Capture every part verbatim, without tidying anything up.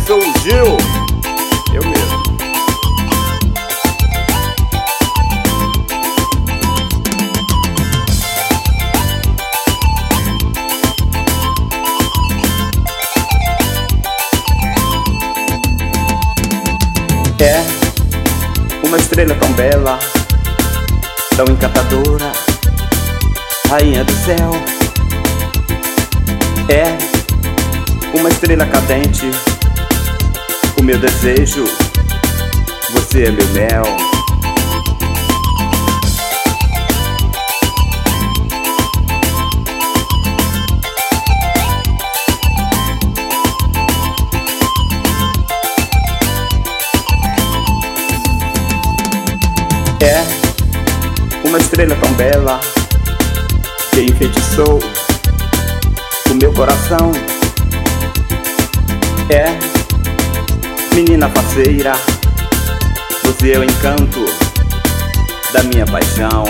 sou o Gil, eu mesmo. É uma estrela tão bela, tão encantadora, rainha do céu. É uma estrela cadente, o meu desejo, você é meu mel. É uma estrela tão bela que enfeitiçou o meu coração. É menina faceira, você é o encanto da minha paixão.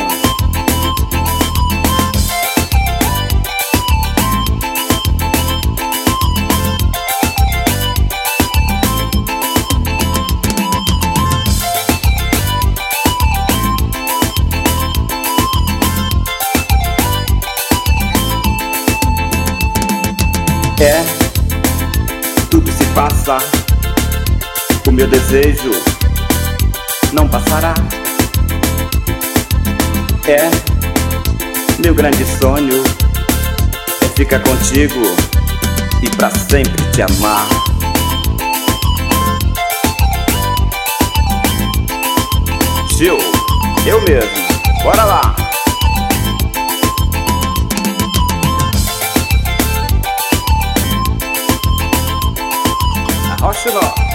É, tudo se passa, o meu desejo não passará. É, meu grande sonho é ficar contigo e pra sempre te amar. Gil, eu mesmo, bora lá! Arrocha o nó.